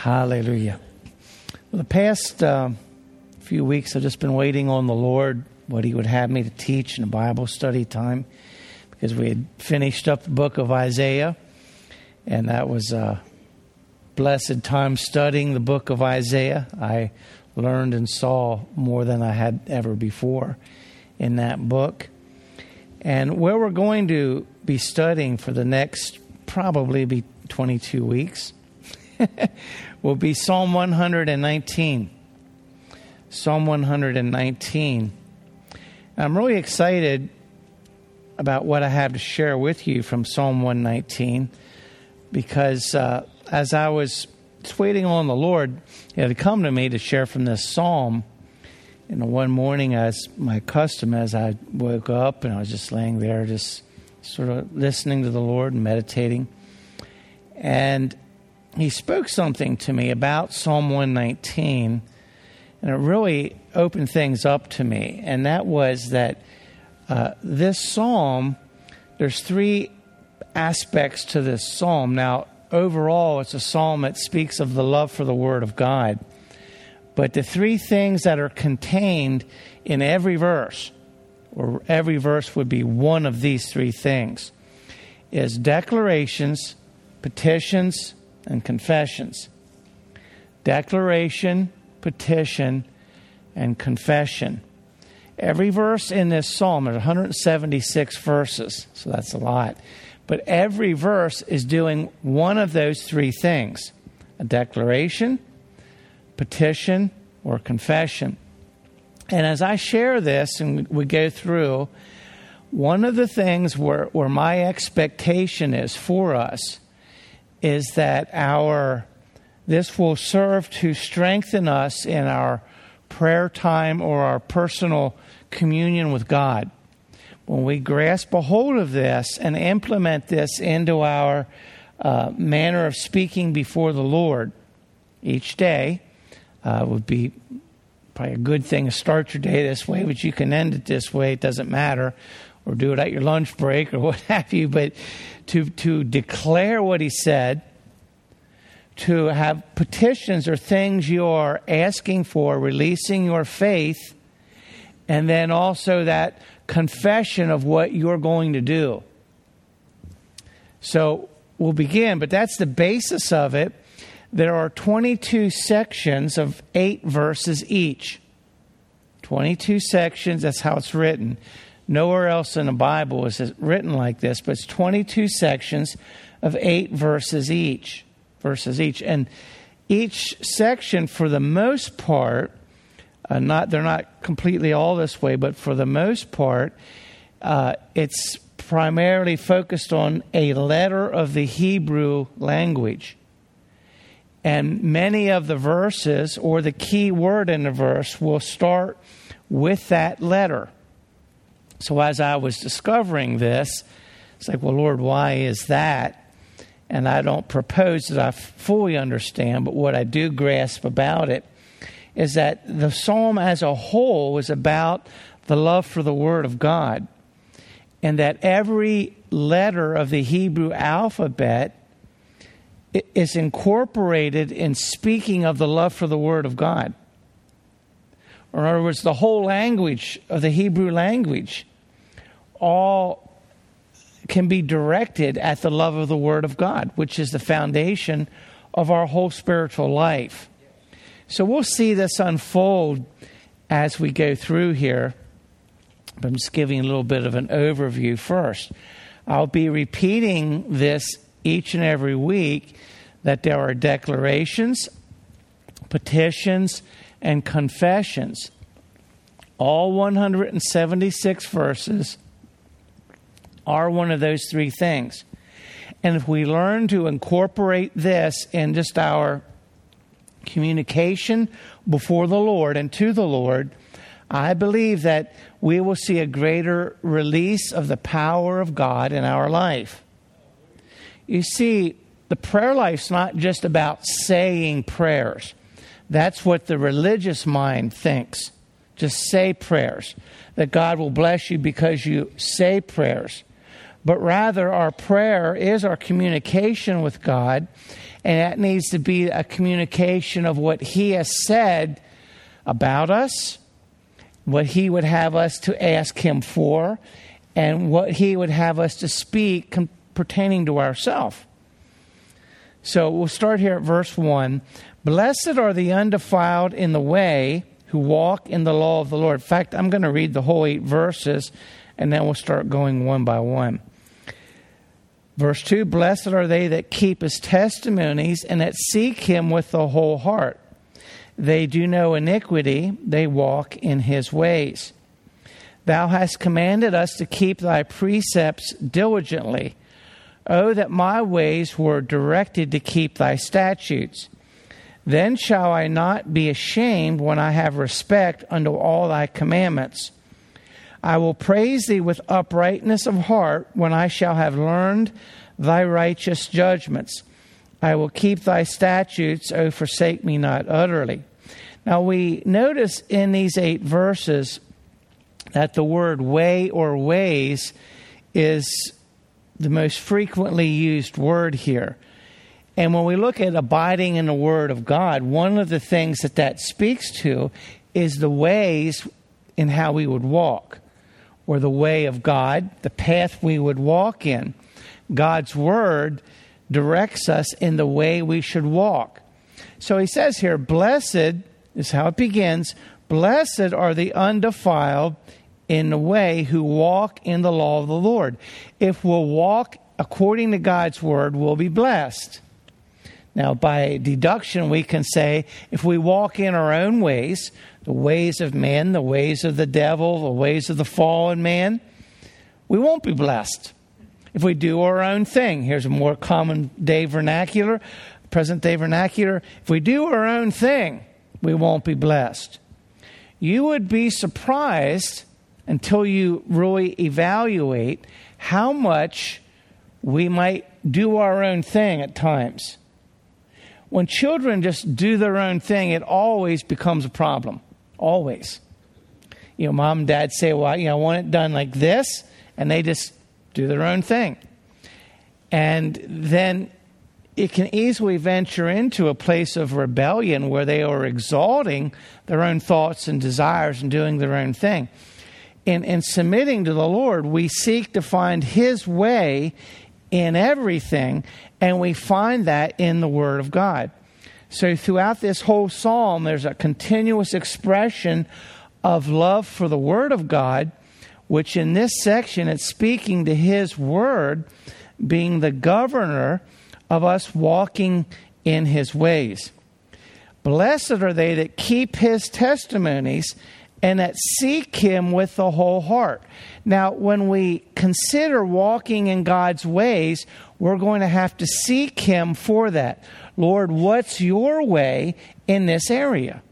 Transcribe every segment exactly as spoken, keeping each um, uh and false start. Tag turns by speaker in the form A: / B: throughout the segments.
A: Hallelujah. Well, the past uh, few weeks, I've just been waiting on the Lord, what He would have me to teach in a Bible study time, because we had finished up the book of Isaiah, and that was a blessed time studying the book of Isaiah. I learned and saw more than I had ever before in that book. And where we're going to be studying for the next probably be twenty-two weeks will be Psalm one nineteen. Psalm one nineteen. I'm really excited about what I have to share with you from Psalm one nineteen, because uh, as I was just waiting on the Lord, it had come to me to share from this psalm. You know, one morning, as my custom, as I woke up and I was just laying there, just sort of listening to the Lord and meditating, and He spoke something to me about Psalm one nineteen, and it really opened things up to me. And that was that uh, this psalm, there's three aspects to this psalm. Now, overall, it's a psalm that speaks of the love for the Word of God. But the three things that are contained in every verse, or every verse would be one of these three things, is declarations, petitions, and confessions. Declaration, petition, and confession. Every verse in this psalm, there's one hundred seventy-six verses, so that's a lot. But every verse is doing one of those three things: a declaration, petition, or confession. And as I share this and we go through, one of the things where, where my expectation is for us is that our this will serve to strengthen us in our prayer time or our personal communion with God. When we grasp a hold of this and implement this into our uh, manner of speaking before the Lord each day, uh, would be probably a good thing to start your day this way, but you can end it this way. It doesn't matter. Or do it at your lunch break or what have you. But to, to declare what He said, to have petitions or things you are asking for, releasing your faith, and then also that confession of what you're going to do. So we'll begin, but that's the basis of it. There are twenty-two sections of eight verses each. twenty-two sections, that's how it's written. Nowhere else in the Bible is it written like this, but it's twenty-two sections of eight verses each. Verses each. And each section, for the most part, uh, not they're not completely all this way, but for the most part, uh, it's primarily focused on a letter of the Hebrew language. And many of the verses, or the key word in the verse, will start with that letter. So as I was discovering this, it's like, well, Lord, why is that? And I don't propose that I fully understand, but what I do grasp about it is that the psalm as a whole is about the love for the Word of God, and that every letter of the Hebrew alphabet is incorporated in speaking of the love for the Word of God. Or in other words, the whole language of the Hebrew language all can be directed at the love of the Word of God, which is the foundation of our whole spiritual life. So we'll see this unfold as we go through here. But I'm just giving a little bit of an overview first. I'll be repeating this each and every week, that there are declarations, petitions, and confessions. All one hundred seventy-six verses are one of those three things. And if we learn to incorporate this in just our communication before the Lord and to the Lord, I believe that we will see a greater release of the power of God in our life. You see, the prayer life's not just about saying prayers. That's what the religious mind thinks. Just say prayers. That God will bless you because you say prayers. But rather, our prayer is our communication with God, And that needs to be a communication of what he has said about us, what he would have us to ask him for, and what he would have us to speak com- pertaining to ourselves. So we'll start here at verse one. Blessed are the undefiled in the way who walk in the law of the Lord. In fact, I'm going to read the whole eight verses, and then we'll start going one by one. Verse two, blessed are they that keep his testimonies and that seek him with the whole heart. They do no iniquity, they walk in his ways. Thou hast commanded us to keep thy precepts diligently. Oh, that my ways were directed to keep thy statutes. Then shall I not be ashamed when I have respect unto all thy commandments. I will praise thee with uprightness of heart when I shall have learned thy righteous judgments. I will keep thy statutes, O forsake me not utterly. Now we notice in these eight verses that the word way or ways is the most frequently used word here. And when we look at abiding in the Word of God, one of the things that that speaks to is the ways in how we would walk, or the way of God, the path we would walk in. God's Word directs us in the way we should walk. So he says here, blessed is how it begins, blessed are the undefiled in the way who walk in the law of the Lord. If we'll walk according to God's Word, we'll be blessed. Now, by deduction, we can say if we walk in our own ways, the ways of men, the ways of the devil, the ways of the fallen man, we won't be blessed. If we do our own thing, here's a more common day vernacular, present day vernacular, if we do our own thing, we won't be blessed. You would be surprised until you really evaluate how much we might do our own thing at times. When children just do their own thing, it always becomes a problem. Always. You know, mom and dad say, well, you know, I want it done like this, and they just do their own thing. And then it can easily venture into a place of rebellion where they are exalting their own thoughts and desires and doing their own thing. In, in submitting to the Lord, we seek to find his way in everything, and we find that in the Word of God. So throughout this whole psalm, there's a continuous expression of love for the Word of God, which in this section, it's speaking to his Word being the governor of us walking in his ways. Blessed are they that keep his testimonies and that seek him with the whole heart. Now, when we consider walking in God's ways, we're going to have to seek him for that. Lord, what's your way in this area?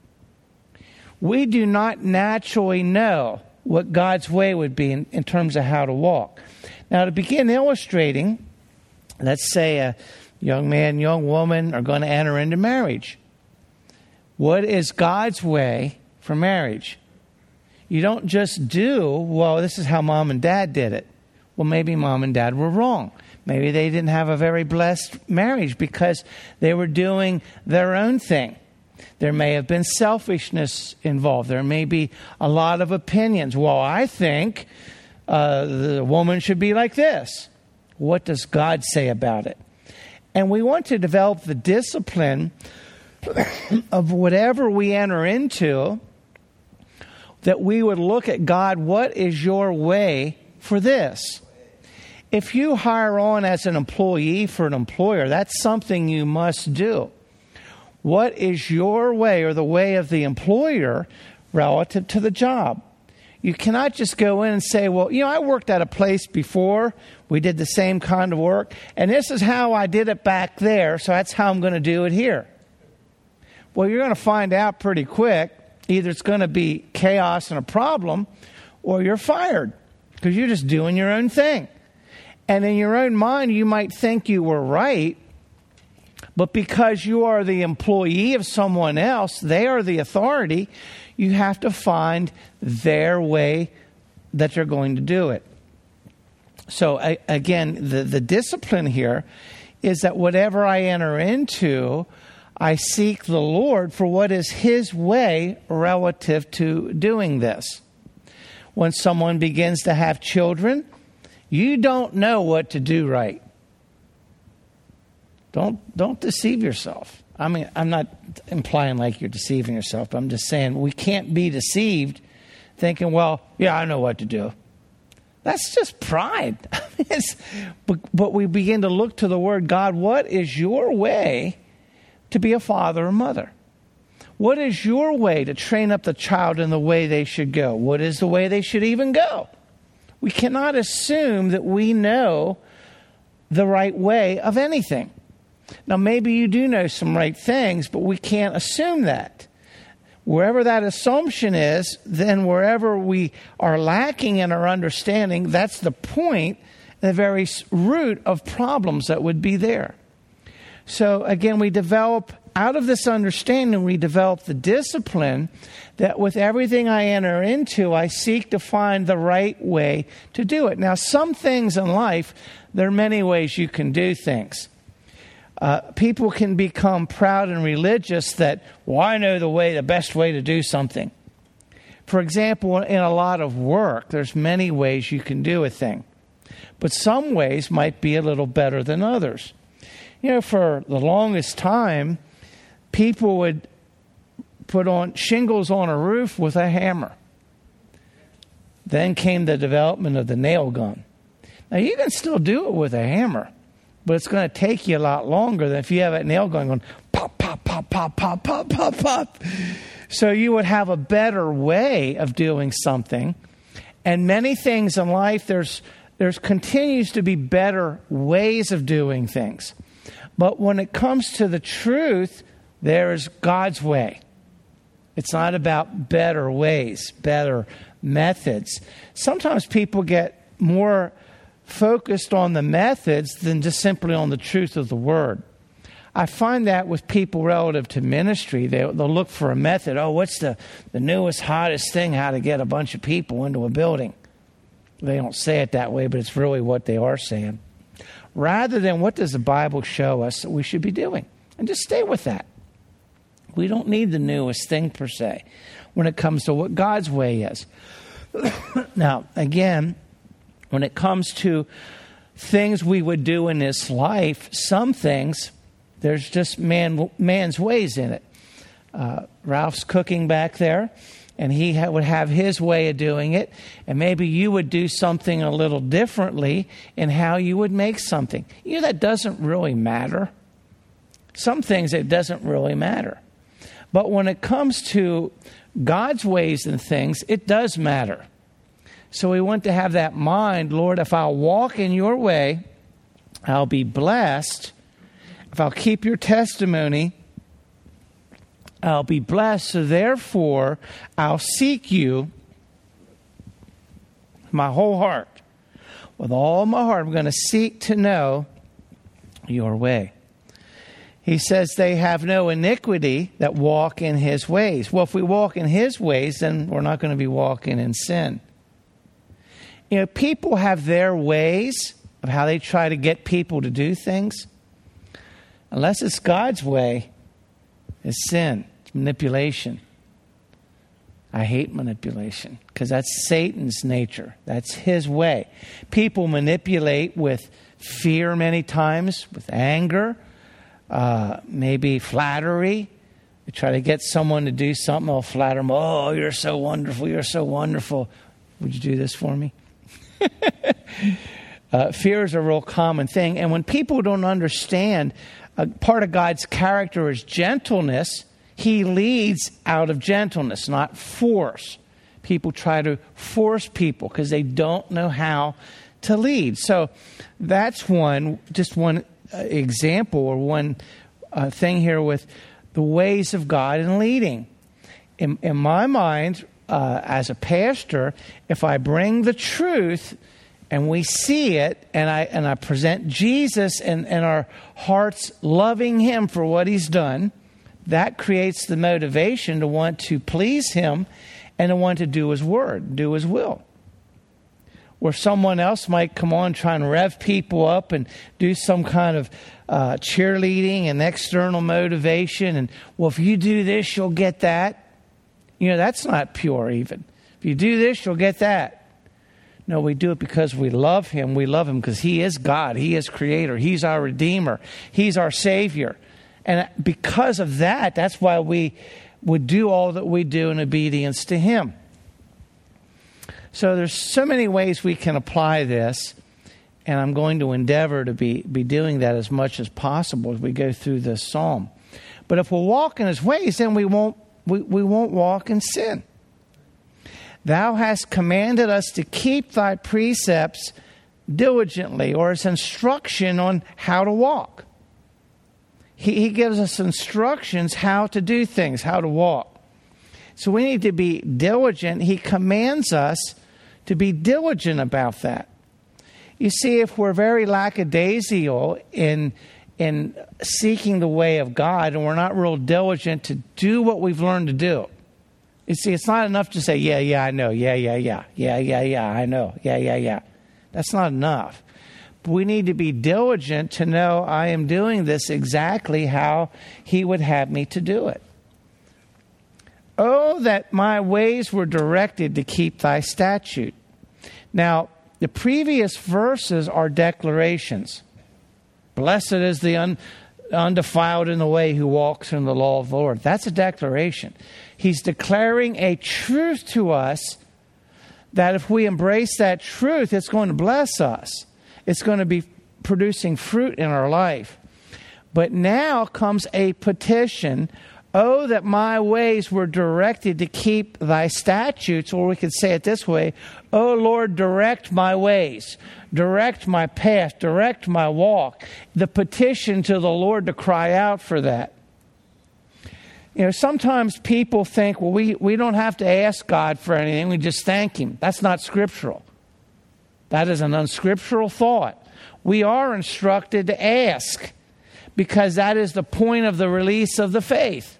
A: We do not naturally know what God's way would be in, in terms of how to walk. Now, to begin illustrating, let's say a young man, young woman are going to enter into marriage. What is God's way for marriage? You don't just do, well, this is how mom and dad did it. Well, maybe mom and dad were wrong. Maybe they didn't have a very blessed marriage because they were doing their own thing. There may have been selfishness involved. There may be a lot of opinions. Well, I think uh, the woman should be like this. What does God say about it? And we want to develop the discipline of whatever we enter into, that we would look at God, what is your way for this? If you hire on as an employee for an employer, that's something you must do. What is your way or the way of the employer relative to the job? You cannot just go in and say, well, you know, I worked at a place before. We did the same kind of work, and this is how I did it back there, so that's how I'm going to do it here. Well, you're going to find out pretty quick. Either it's going to be chaos and a problem, or you're fired because you're just doing your own thing. And in your own mind, you might think you were right, but because you are the employee of someone else, they are the authority, you have to find their way that you're going to do it. So I, again, the, the discipline here is that whatever I enter into, I seek the Lord for what is His way relative to doing this. When someone begins to have children, you don't know what to do right. Don't don't deceive yourself. I mean, I'm not implying like you're deceiving yourself, but I'm just saying we can't be deceived thinking, well, yeah, I know what to do. That's just pride. it's, but, but we begin to look to the Word. God, what is your way to be a father or mother? What is your way to train up the child in the way they should go? What is the way they should even go? We cannot assume that we know the right way of anything. Now, maybe you do know some right things, but we can't assume that. Wherever that assumption is, then wherever we are lacking in our understanding, that's the point, the very root of problems that would be there. So again, we develop, out of this understanding, we develop the discipline that with everything I enter into, I seek to find the right way to do it. Now, some things in life, there are many ways you can do things. Uh, people can become proud and religious that, well, I know the way, the best way to do something. For example, in a lot of work, there's many ways you can do a thing. But some ways might be a little better than others. You know, for the longest time, people would put on shingles on a roof with a hammer. Then came the development of the nail gun. Now, you can still do it with a hammer, but it's going to take you a lot longer than if you have that nail gun going pop, pop, pop, pop, pop, pop, pop, pop. So you would have a better way of doing something. And many things in life, there's there's continues to be better ways of doing things. But when it comes to the truth, there is God's way. It's not about better ways, better methods. Sometimes people get more focused on the methods than just simply on the truth of the Word. I find that with people relative to ministry. They, they'll look for a method. Oh, what's the, the newest, hottest thing, how to get a bunch of people into a building? They don't say it that way, but it's really what they are saying. Rather than what does the Bible show us that we should be doing? And just stay with that. We don't need the newest thing per se when it comes to what God's way is. Now, again, when it comes to things we would do in this life, some things, there's just man man's ways in it. Uh, Ralph's cooking back there, and he ha- would have his way of doing it, and maybe you would do something a little differently in how you would make something. You know, that doesn't really matter. Some things, it doesn't really matter. But when it comes to God's ways and things, it does matter. So we want to have that mind, Lord, if I'll walk in your way, I'll be blessed. If I'll keep your testimony, I'll be blessed. So therefore, I'll seek you my whole heart. With all my heart, I'm going to seek to know your way. He says they have no iniquity that walk in his ways. Well, if we walk in his ways, then we're not going to be walking in sin. You know, people have their ways of how they try to get people to do things. Unless it's God's way, it's sin. It's manipulation. I hate manipulation because that's Satan's nature. That's his way. People manipulate with fear many times, with anger, uh, maybe flattery. They try to get someone to do something. They'll flatter them. Oh, you're so wonderful. You're so wonderful. Would you do this for me? uh, fear is a real common thing. And when people don't understand, uh, part of God's character is gentleness. He leads out of gentleness, not force. People try to force people because they don't know how to lead. So that's one, just one uh, example or one uh, thing here with the ways of God in leading. In, in my mind, uh, as a pastor, if I bring the truth and we see it, and I and I present Jesus and, and our hearts loving him for what he's done, that creates the motivation to want to please him and to want to do his word, do his will. where someone else might come on, try and rev people up and do some kind of uh, cheerleading and external motivation. And, well, if you do this, you'll get that. You know, that's not pure even. If you do this, you'll get that. No, we do it because we love him. We love him because he is God. He is creator. He's our Redeemer. He's our Savior. And because of that, that's why we would do all that we do in obedience to him. So there's so many ways we can apply this, and I'm going to endeavor to be, be doing that as much as possible as we go through this psalm. But if we'll walk in his ways, then we won't we, we won't walk in sin. Thou hast commanded us to keep thy precepts diligently, or as instruction on how to walk. He, he gives us instructions how to do things, how to walk. So we need to be diligent. He commands us to be diligent about that. You see, if we're very lackadaisical in, in seeking the way of God, and we're not real diligent to do what we've learned to do, you see, it's not enough to say, yeah, yeah, I know, yeah, yeah, yeah, yeah, yeah, yeah, I know, yeah, yeah, yeah. That's not enough. But we need to be diligent to know I am doing this exactly how he would have me to do it. Oh, that my ways were directed to keep thy statute. Now, the previous verses are declarations. Blessed is the un, undefiled in the way who walks in the law of the Lord. That's a declaration. He's declaring a truth to us that if we embrace that truth, it's going to bless us. It's going to be producing fruit in our life. But now comes a petition. Oh, that my ways were directed to keep thy statutes. Or we could say it this way. Oh, Lord, direct my ways. Direct my path. Direct my walk. The petition to the Lord to cry out for that. You know, sometimes people think, well, we, we don't have to ask God for anything. We just thank him. That's not scriptural. That is an unscriptural thought. We are instructed to ask because that is the point of the release of the faith.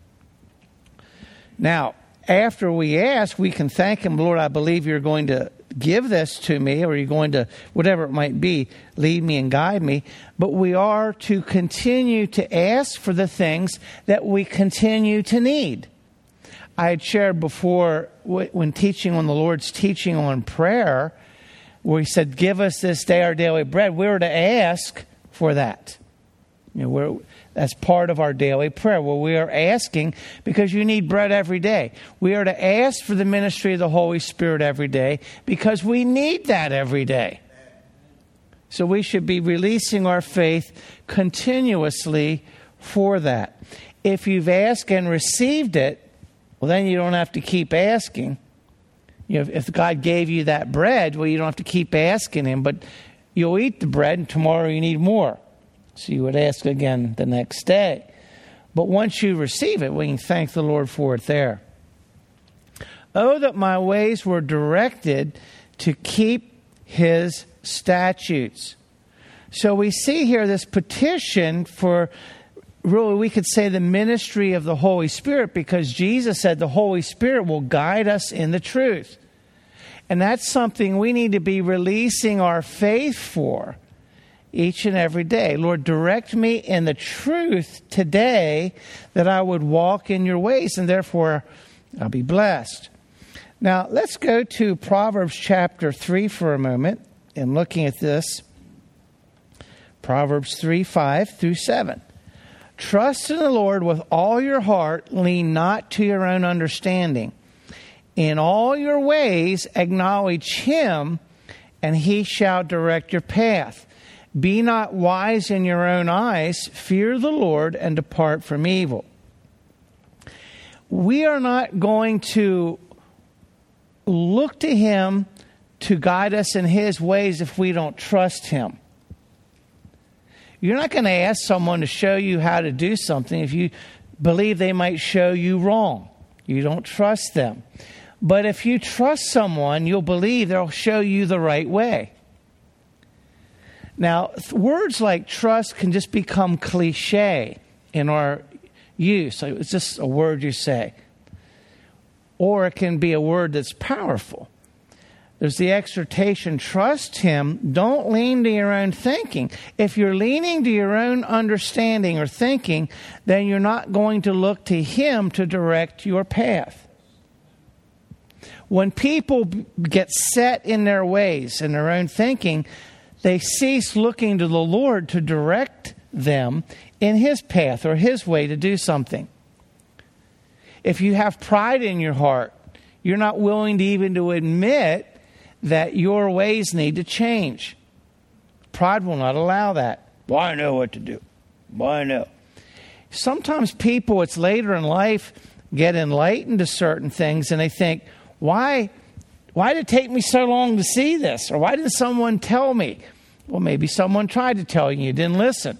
A: Now, after we ask, we can thank him, Lord, I believe you're going to give this to me, or you're going to, whatever it might be, lead me and guide me. But we are to continue to ask for the things that we continue to need. I had shared before when teaching on the Lord's teaching on prayer, where he said, give us this day our daily bread. We were to ask for that. You know, we're, that's part of our daily prayer, where we are asking because you need bread every day. We are to ask for the ministry of the Holy Spirit every day because we need that every day. So we should be releasing our faith continuously for that. If you've asked and received it, well, then you don't have to keep asking. You know, if God gave you that bread, well, you don't have to keep asking him, but you'll eat the bread and tomorrow you need more. So you would ask again the next day. But once you receive it, we can thank the Lord for it there. Oh, that my ways were directed to keep his statutes. So we see here this petition for, really we could say, the ministry of the Holy Spirit, because Jesus said the Holy Spirit will guide us in the truth. And that's something we need to be releasing our faith for each and every day. Lord, direct me in the truth today that I would walk in your ways, and therefore I'll be blessed. Now, let's go to Proverbs chapter three for a moment and looking at this. Proverbs three, five through seven. Trust in the Lord with all your heart, lean not to your own understanding. In all your ways acknowledge him, and he shall direct your path. Be not wise in your own eyes. Fear the Lord and depart from evil. We are not going to look to him to guide us in his ways if we don't trust him. You're not going to ask someone to show you how to do something if you believe they might show you wrong. You don't trust them. But if you trust someone, you'll believe they'll show you the right way. Now, words like trust can just become cliche in our use. It's just a word you say. Or it can be a word that's powerful. There's the exhortation, trust him. Don't lean to your own thinking. If you're leaning to your own understanding or thinking, then you're not going to look to him to direct your path. When people get set in their ways, in their own thinking, they cease looking to the Lord to direct them in his path or his way to do something. If you have pride in your heart, you're not willing to even to admit that your ways need to change. Pride will not allow that. Well, I know what to do. Well, I know. Sometimes people, it's later in life, get enlightened to certain things and they think, why, why did it take me so long to see this? Or why didn't someone tell me? Well, maybe someone tried to tell you and you didn't listen.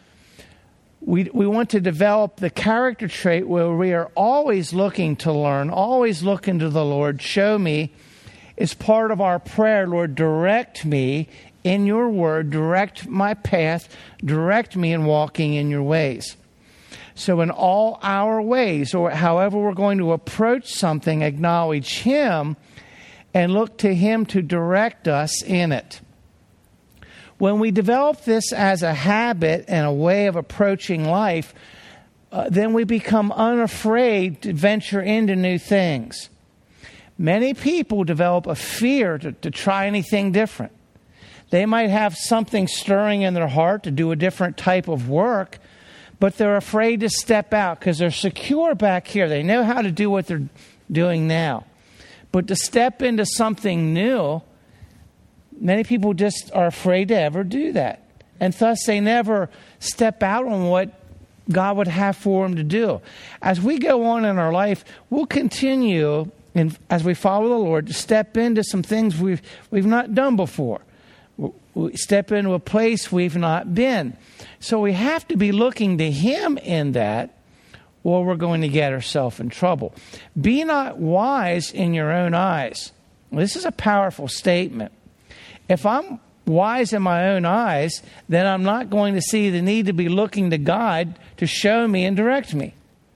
A: We, we want to develop the character trait where we are always looking to learn, always looking to the Lord. Show me. Is part of our prayer, Lord, direct me in your word, direct my path, direct me in walking in your ways. So in all our ways, or however we're going to approach something, acknowledge him and look to him to direct us in it. When we develop this as a habit and a way of approaching life, uh, then we become unafraid to venture into new things. Many people develop a fear to, to try anything different. They might have something stirring in their heart to do a different type of work, but they're afraid to step out because they're secure back here. They know how to do what they're doing now. But to step into something new, many people just are afraid to ever do that. And thus they never step out on what God would have for them to do. As we go on in our life, we'll continue, and as we follow the Lord, to step into some things we've we've not done before. We step into a place we've not been. So we have to be looking to him in that, or we're going to get ourselves in trouble. Be not wise in your own eyes. This is a powerful statement. If I'm wise in my own eyes, then I'm not going to see the need to be looking to God to show me and direct me.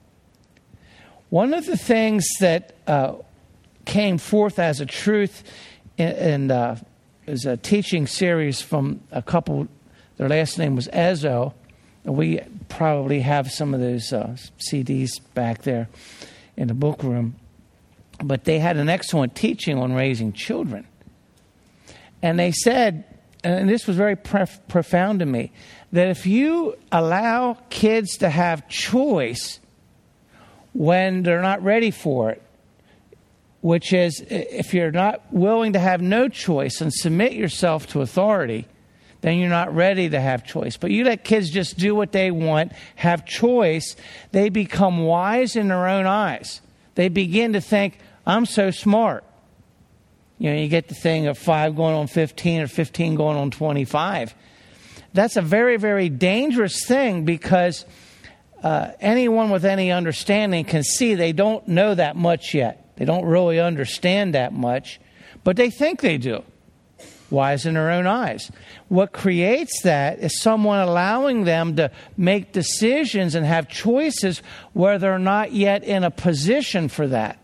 A: One of the things that uh, came forth as a truth in, in uh, is a teaching series from a couple, their last name was Ezo. We probably have some of those uh, C Ds back there in the book room. But they had an excellent teaching on raising children. And they said, and this was very pref- profound to me, that if you allow kids to have choice when they're not ready for it, which is if you're not willing to have no choice and submit yourself to authority, then you're not ready to have choice. But you let kids just do what they want, have choice, they become wise in their own eyes. They begin to think, I'm so smart. You know, you get the thing of five going on fifteen or fifteen going on twenty-five. That's a very, very dangerous thing because uh, anyone with any understanding can see they don't know that much yet. They don't really understand that much, but they think they do. Wise in their own eyes. What creates that is someone allowing them to make decisions and have choices where they're not yet in a position for that.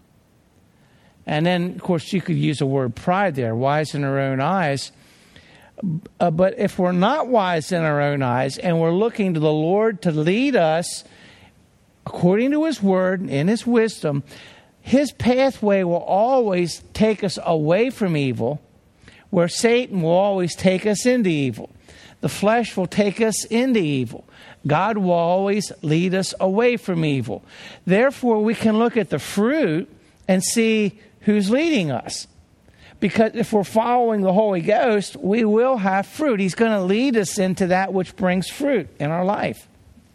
A: And then, of course, you could use the word pride there, wise in our own eyes. Uh, but if we're not wise in our own eyes and we're looking to the Lord to lead us according to his word and in his wisdom, his pathway will always take us away from evil, where Satan will always take us into evil. The flesh will take us into evil. God will always lead us away from evil. Therefore, we can look at the fruit and see who's leading us. Because if we're following the Holy Ghost, we will have fruit. He's going to lead us into that which brings fruit in our life.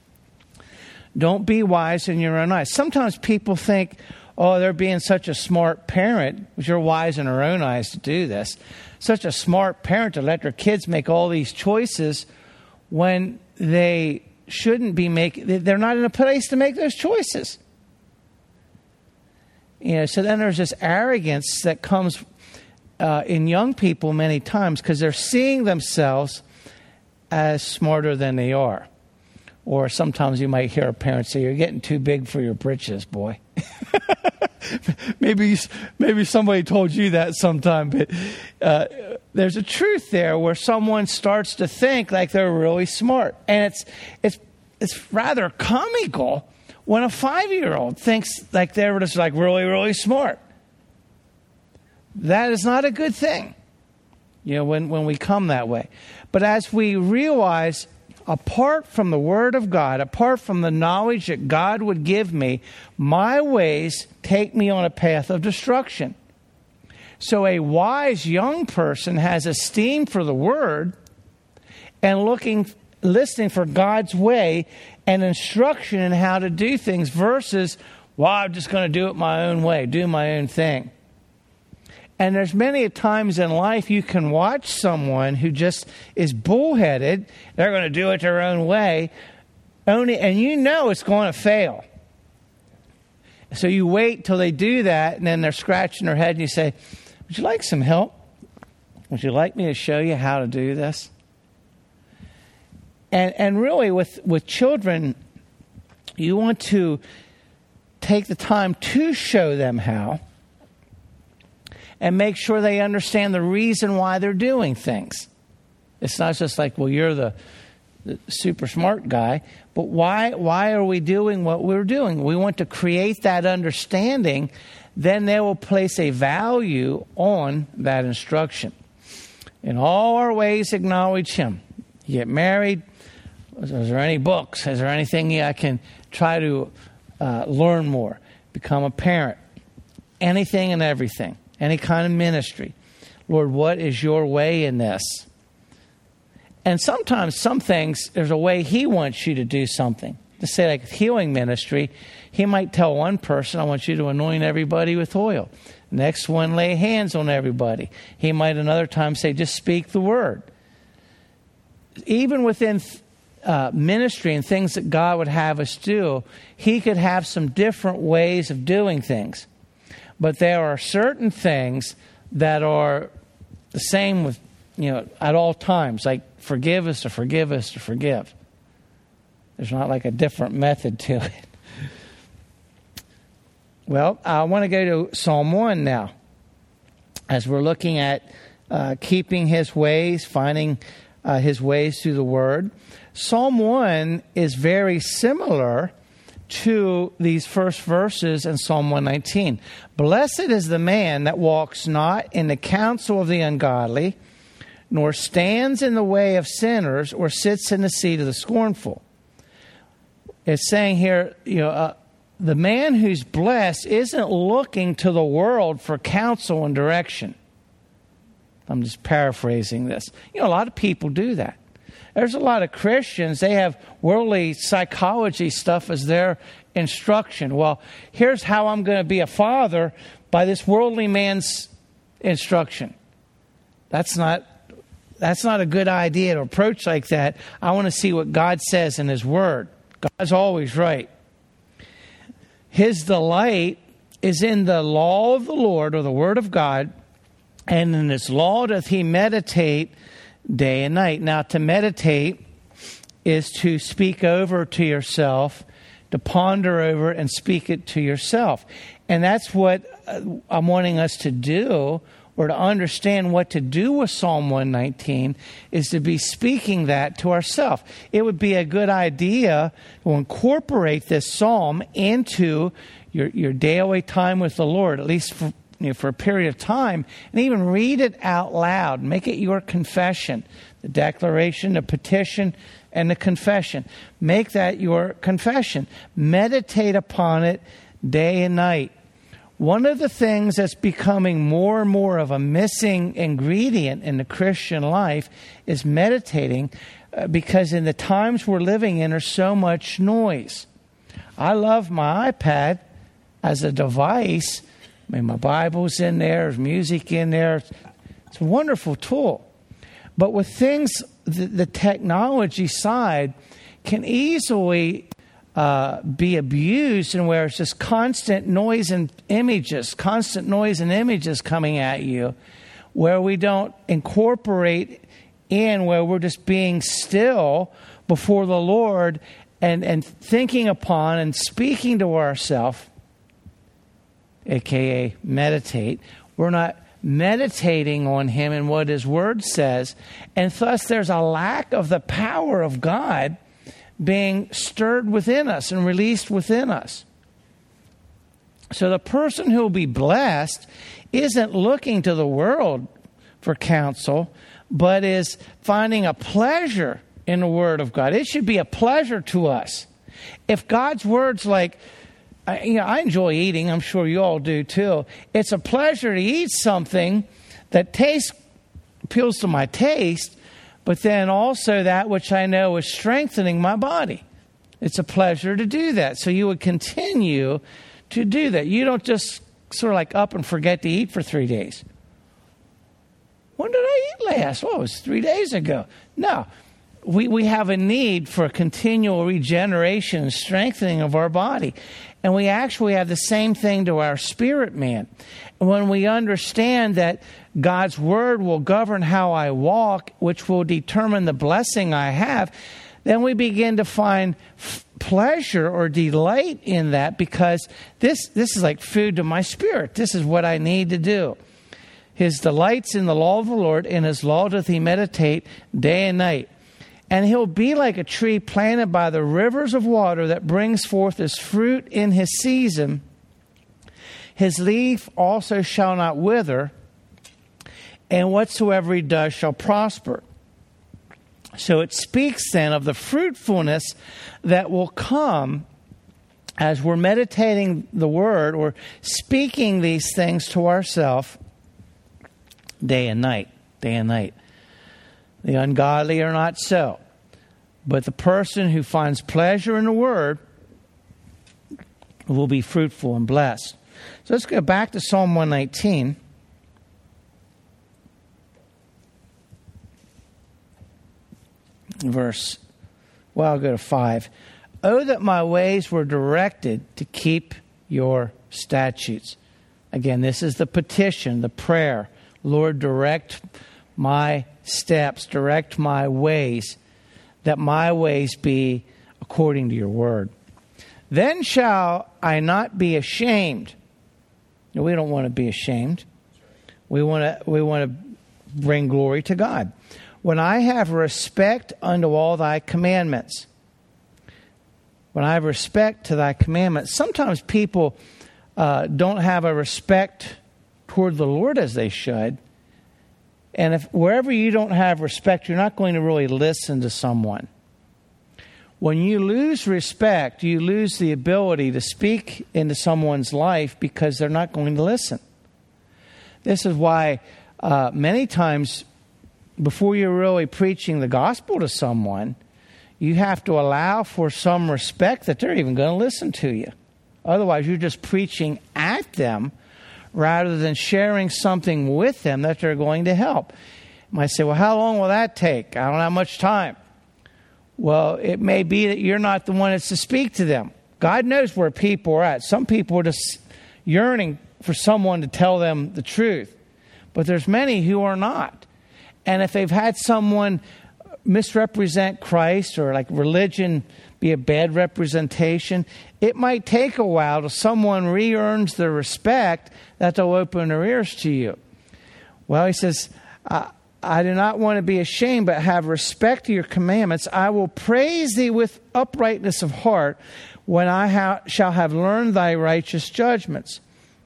A: Don't be wise in your own eyes. Sometimes people think, oh, they're being such a smart parent, which you're wise in our own eyes to do this, such a smart parent to let their kids make all these choices when they shouldn't be making, they're not in a place to make those choices. You know, so then there's this arrogance that comes uh, in young people many times because they're seeing themselves as smarter than they are. Or sometimes you might hear a parent say, you're getting too big for your britches, boy. maybe maybe somebody told you that sometime, but uh, there's a truth there where someone starts to think like they're really smart, and it's it's it's rather comical when a five-year-old thinks like they're just like really really smart. That is not a good thing, you know, when when we come that way. But as we realize, apart from the Word of God, apart from the knowledge that God would give me, my ways take me on a path of destruction. So a wise young person has esteem for the Word and looking, listening for God's way and instruction in how to do things versus, well, I'm just going to do it my own way, do my own thing. And there's many times in life you can watch someone who just is bullheaded. They're going to do it their own way. Only, and you know it's going to fail. So you wait till they do that, and then they're scratching their head, and you say, would you like some help? Would you like me to show you how to do this? And and really with, with children, you want to take the time to show them how, and make sure they understand the reason why they're doing things. It's not just like, well, you're the, the super smart guy, but why why are we doing what we're doing? We want to create that understanding. Then they will place a value on that instruction. In all our ways, acknowledge Him. You get married. Is there any books? Is there anything I can try to uh, learn more? Become a parent. Anything and everything. Any kind of ministry. Lord, what is your way in this? And sometimes some things, there's a way He wants you to do something. To say like healing ministry, He might tell one person, I want you to anoint everybody with oil. Next one, lay hands on everybody. He might another time say, just speak the word. Even within uh, ministry and things that God would have us do, He could have some different ways of doing things. But there are certain things that are the same with, you know, at all times, like forgive us to forgive us to forgive. There's not like a different method to it. Well, I want to go to Psalm one now. As we're looking at uh, keeping His ways, finding uh, His ways through the Word. Psalm one is very similar to these first verses in Psalm one nineteen. Blessed is the man that walks not in the counsel of the ungodly, nor stands in the way of sinners, or sits in the seat of the scornful. It's saying here, you know, uh, the man who's blessed isn't looking to the world for counsel and direction. I'm just paraphrasing this. You know, a lot of people do that. There's a lot of Christians, they have worldly psychology stuff as their instruction. Well, here's how I'm going to be a father by this worldly man's instruction. That's not that's not a good idea to approach like that. I want to see what God says in His Word. God's always right. His delight is in the law of the Lord, or the Word of God, and in His law doth he meditate day and night. Now, to meditate is to speak over to yourself, to ponder over and speak it to yourself. And that's what I'm wanting us to do, or to understand what to do with Psalm one nineteen, is to be speaking that to ourselves. It would be a good idea to incorporate this psalm into your, your daily time with the Lord, at least for, you know, for a period of time, and even read it out loud. Make it your confession, the declaration, the petition, and the confession. Make that your confession. Meditate upon it day and night. One of the things that's becoming more and more of a missing ingredient in the Christian life is meditating, uh, because in the times we're living in there's so much noise. I love my iPad as a device. I mean, my Bible's in there, there's music in there. It's a wonderful tool. But with things, the, the technology side can easily uh, be abused, and where it's just constant noise and images, constant noise and images coming at you, where we don't incorporate in, where we're just being still before the Lord and, and thinking upon and speaking to ourselves. a k a meditate. We're not meditating on him and what his word says. And thus there's a lack of the power of God being stirred within us and released within us. So the person who will be blessed isn't looking to the world for counsel, but is finding a pleasure in the Word of God. It should be a pleasure to us. If God's Word's like, I, you know, I enjoy eating, I'm sure you all do too. It's a pleasure to eat something that tastes, appeals to my taste, but then also that which I know is strengthening my body. It's a pleasure to do that. So you would continue to do that. You don't just sort of like up and forget to eat for three days. When did I eat last? Well, it was three days ago. No, we, we have a need for a continual regeneration and strengthening of our body. And we actually have the same thing to our spirit man. When we understand that God's word will govern how I walk, which will determine the blessing I have, then we begin to find f- pleasure or delight in that, because this, this is like food to my spirit. This is what I need to do. His delights in the law of the Lord, in his law doth he meditate day and night. And he'll be like a tree planted by the rivers of water that brings forth his fruit in his season. His leaf also shall not wither, and whatsoever he does shall prosper. So it speaks then of the fruitfulness that will come as we're meditating the word or speaking these things to ourselves day and night, day and night. The ungodly are not so, but the person who finds pleasure in the word will be fruitful and blessed. So let's go back to Psalm one nineteen. Verse, well, I'll go to five. Oh, that my ways were directed to keep your statutes. Again, this is the petition, the prayer. Lord, direct my steps, direct my ways, that my ways be according to your word. Then shall I not be ashamed. No, we don't want to be ashamed. We want to, we want to bring glory to God. When I have respect unto all thy commandments. When I have respect to thy commandments. Sometimes people uh, don't have a respect toward the Lord as they should. And if wherever you don't have respect, you're not going to really listen to someone. When you lose respect, you lose the ability to speak into someone's life because they're not going to listen. This is why uh, many times before you're really preaching the gospel to someone, you have to allow for some respect that they're even going to listen to you. Otherwise, you're just preaching at them rather than sharing something with them that they're going to help. You might say, well, how long will that take? I don't have much time. Well, it may be that you're not the one that's to speak to them. God knows where people are at. Some people are just yearning for someone to tell them the truth. But there's many who are not. And if they've had someone misrepresent Christ or like religion be a bad representation, it might take a while till someone re-earns the respect that they'll open their ears to you. Well, he says, I, I do not want to be ashamed, but have respect to your commandments. I will praise thee with uprightness of heart when I ha- shall have learned thy righteous judgments.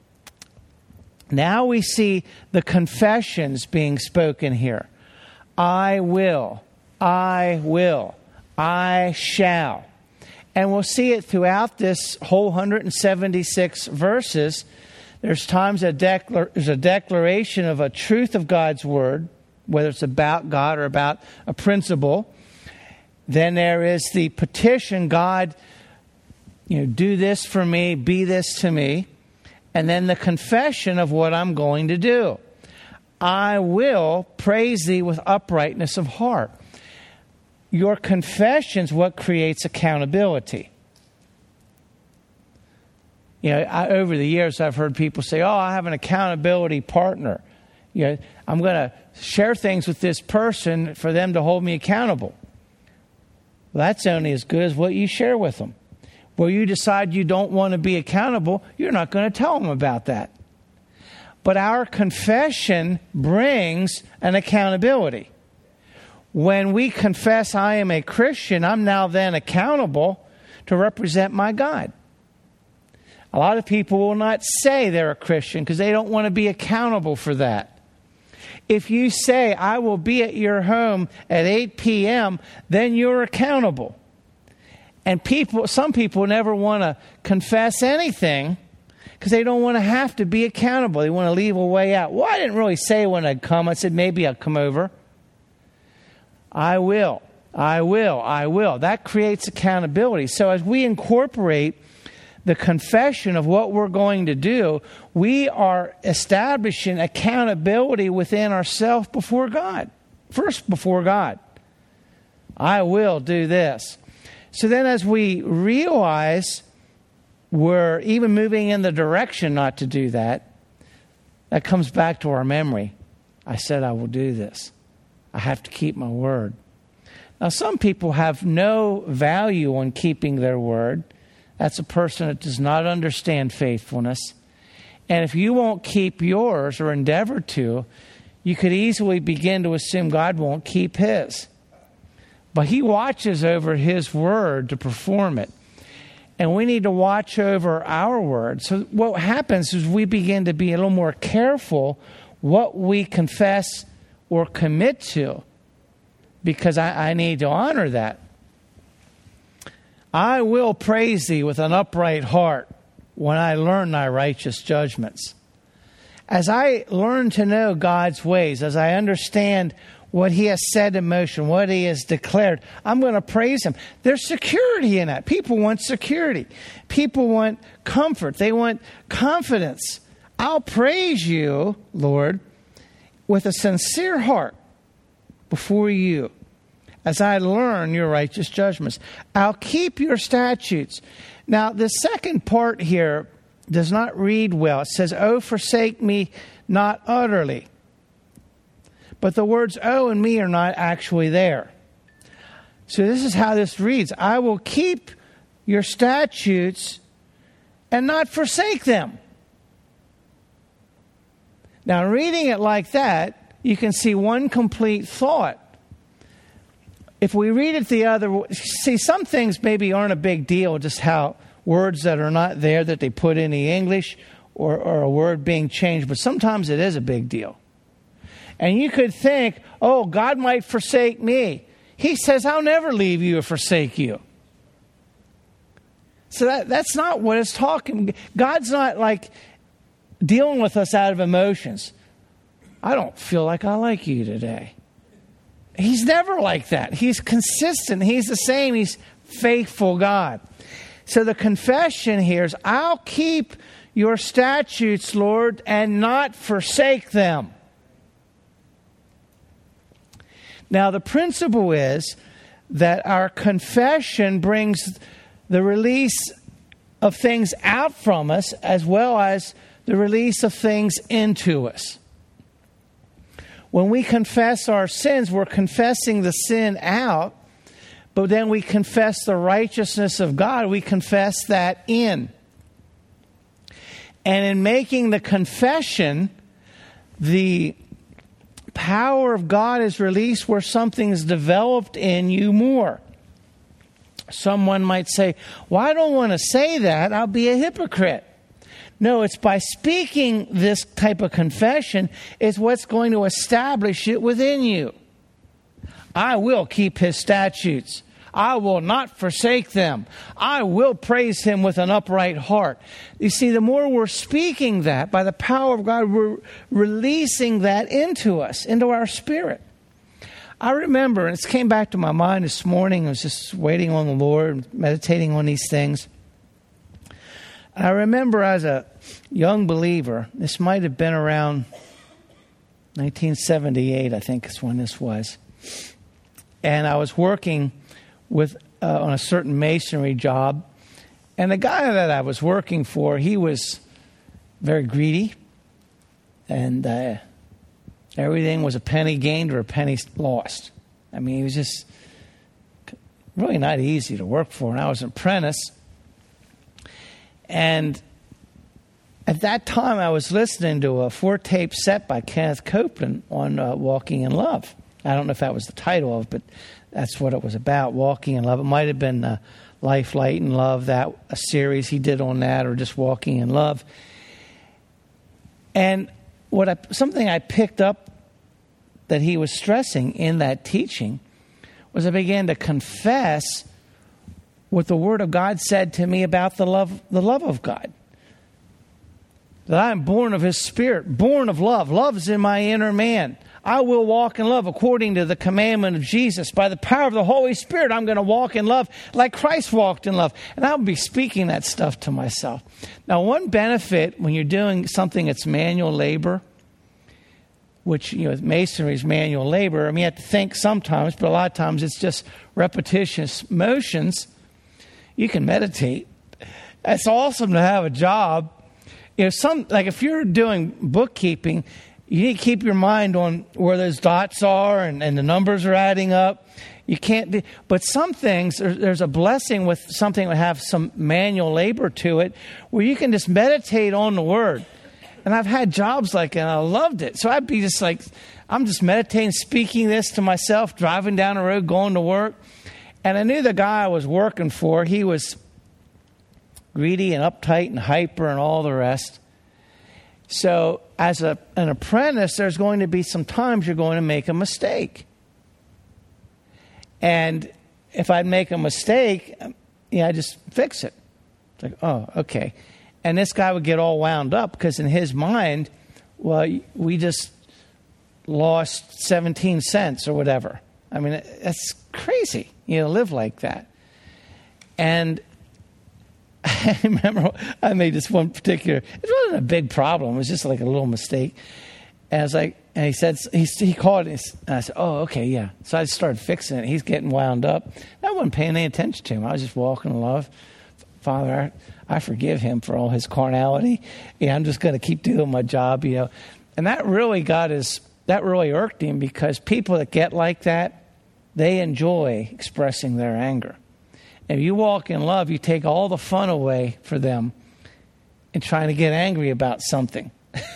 A: Now we see the confessions being spoken here. I will, I will, I shall. And we'll see it throughout this whole one hundred seventy-six verses. There's times a declar- there's a declaration of a truth of God's word, whether it's about God or about a principle. Then there is the petition, God, you know, do this for me, be this to me. And then the confession of what I'm going to do. I will praise thee with uprightness of heart. Your confession's what creates accountability. You know, I, over the years, I've heard people say, oh, I have an accountability partner. You know, I'm going to share things with this person for them to hold me accountable. Well, that's only as good as what you share with them. where you decide you don't want to be accountable, you're not going to tell them about that. But our confession brings an accountability. When we confess I am a Christian, I'm now then accountable to represent my God. A lot of people will not say they're a Christian because they don't want to be accountable for that. If you say, I will be at your home at eight p.m., then you're accountable. And people, some people never want to confess anything because they don't want to have to be accountable. They want to leave a way out. Well, I didn't really say when I'd come. I said, maybe I'll come over. I will. I will. I will. That creates accountability. So as we incorporate the confession of what we're going to do, we are establishing accountability within ourselves before God. First, before God. I will do this. So then as we realize we're even moving in the direction not to do that, that comes back to our memory. I said I will do this. I have to keep my word. Now, some people have no value on keeping their word. That's a person that does not understand faithfulness. And if you won't keep yours or endeavor to, you could easily begin to assume God won't keep his. But he watches over his word to perform it. And we need to watch over our word. So what happens is we begin to be a little more careful what we confess or commit to, because I, I need to honor that. I will praise thee with an upright heart when I learn thy righteous judgments. As I learn to know God's ways, as I understand what he has set in motion, what he has declared, I'm going to praise him. There's security in that. People want security. People want comfort. They want confidence. I'll praise you, Lord, with a sincere heart before you as I learn your righteous judgments. I'll keep your statutes. Now, the second part here does not read well. It says, oh, forsake me not utterly. But the words oh and me are not actually there. So this is how this reads. I will keep your statutes and not forsake them. Now, reading it like that, you can see one complete thought. If we read it the other way, see, some things maybe aren't a big deal, just how words that are not there that they put in the English or, or a word being changed, but sometimes it is a big deal. And you could think, oh, God might forsake me. He says, I'll never leave you or forsake you. So that, that's not what it's talking. God's not like dealing with us out of emotions. I don't feel like I like you today. He's never like that. He's consistent. He's the same. He's faithful God. So the confession here is, I'll keep your statutes, Lord, and not forsake them. Now, the principle is that our confession brings the release of things out from us as well as the release of things into us. When we confess our sins, we're confessing the sin out, but then we confess the righteousness of God. We confess that in. And in making the confession, the power of God is released where something is developed in you more. Someone might say, well, I don't want to say that. I'll be a hypocrite. No, it's by speaking this type of confession is what's going to establish it within you. I will keep his statutes. I will not forsake them. I will praise him with an upright heart. You see, the more we're speaking that, by the power of God, we're releasing that into us, into our spirit. I remember, and it came back to my mind this morning, I was just waiting on the Lord, meditating on these things. I remember as a young believer, this might have been around nineteen seventy-eight, I think is when this was. And I was working with uh, on a certain masonry job. And the guy that I was working for, he was very greedy. And uh, everything was a penny gained or a penny lost. I mean, he was just really not easy to work for. And I was an apprentice. And at that time, I was listening to a four-tape set by Kenneth Copeland on uh, Walking in Love. I don't know if that was the title of it, but that's what it was about, Walking in Love. It might have been uh, Life, Light, and Love, that a series he did on that, or just Walking in Love. And what I, something I picked up that he was stressing in that teaching was I began to confess what the Word of God said to me about the love, the love of God. That I am born of His Spirit, born of love. Love is in my inner man. I will walk in love according to the commandment of Jesus. By the power of the Holy Spirit, I'm going to walk in love like Christ walked in love. And I'll be speaking that stuff to myself. Now, one benefit when you're doing something that's manual labor, which, you know, masonry is manual labor. I mean, you have to think sometimes, but a lot of times it's just repetitious motions. You can meditate. It's awesome to have a job. You know, some, like if you're doing bookkeeping, you need to keep your mind on where those dots are and, and the numbers are adding up. You can't do, but some things, there, there's a blessing with something that have some manual labor to it where you can just meditate on the Word. And I've had jobs like that, and I loved it. So I'd be just like, I'm just meditating, speaking this to myself, driving down the road, going to work. And I knew the guy I was working for, he was greedy and uptight and hyper and all the rest. So as a, an apprentice, there's going to be some times you're going to make a mistake. And if I make a mistake, yeah, I just fix it. It's like, oh, okay. And this guy would get all wound up because in his mind, well, we just lost seventeen cents or whatever. I mean, that's crazy, you know, live like that. And I remember I made this one particular, it wasn't a big problem. It was just like a little mistake. And I was like, and he said, he, he called it. And I said, oh, okay, yeah. So I started fixing it. He's getting wound up. I wasn't paying any attention to him. I was just walking in love. Father, I, I forgive him for all his carnality. Yeah, I'm just going to keep doing my job, you know. And that really got his, that really irked him because people that get like that, they enjoy expressing their anger. If you walk in love, you take all the fun away for them in trying to get angry about something.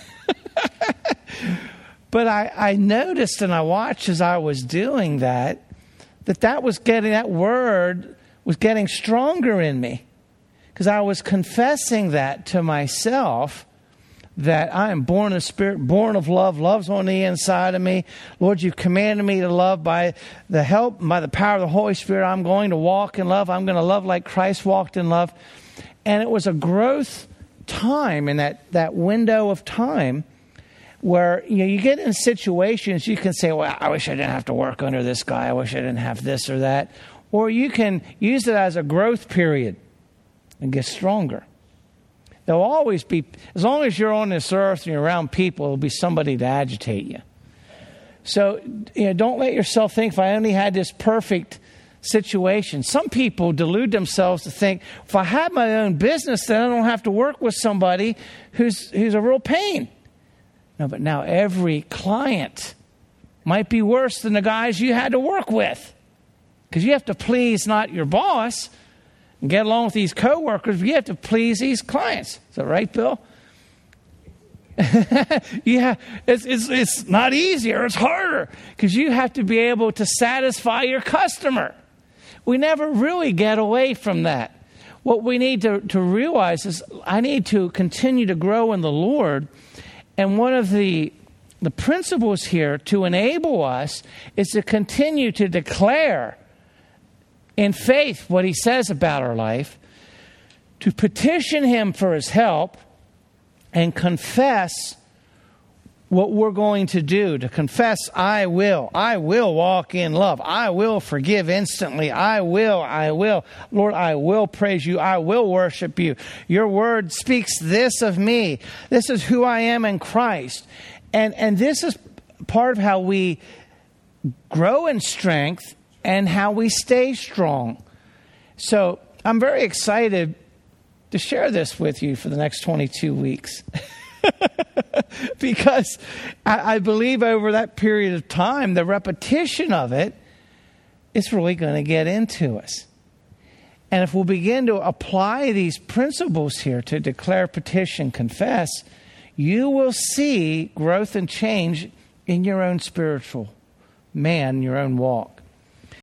A: But I, I noticed and I watched as I was doing that, that that was getting, that word was getting stronger in me. Because I was confessing that to myself, that I am born of Spirit, born of love, love's on the inside of me. Lord, you've commanded me to love by the help, by the power of the Holy Spirit. I'm going to walk in love. I'm going to love like Christ walked in love. And it was a growth time in that, that window of time where, you know, you get in situations you can say, well, I wish I didn't have to work under this guy. I wish I didn't have this or that. Or you can use it as a growth period and get stronger. There'll always be, as long as you're on this earth and you're around people, there'll be somebody to agitate you. So, you know, don't let yourself think, if I only had this perfect situation. Some people delude themselves to think, if I had my own business, then I don't have to work with somebody who's who's a real pain. No, but now every client might be worse than the guys you had to work with. Because you have to please not your boss and get along with these coworkers, but you have to please these clients. Is that right, Bill? Yeah, it's, it's, it's not easier, it's harder. Because you have to be able to satisfy your customer. We never really get away from that. What we need to, to realize is I need to continue to grow in the Lord. And one of the, the principles here to enable us is to continue to declare in faith what He says about our life, to petition Him for His help, and confess what we're going to do. To confess, I will. I will walk in love. I will forgive instantly. I will. I will. Lord, I will praise you. I will worship you. Your word speaks this of me. This is who I am in Christ. And, and this is part of how we grow in strength and how we stay strong. So I'm very excited to share this with you for the next twenty-two weeks. Because I, I believe over that period of time, the repetition of it is really going to get into us. And if we'll begin to apply these principles here to declare, petition, confess, you will see growth and change in your own spiritual man, your own walk.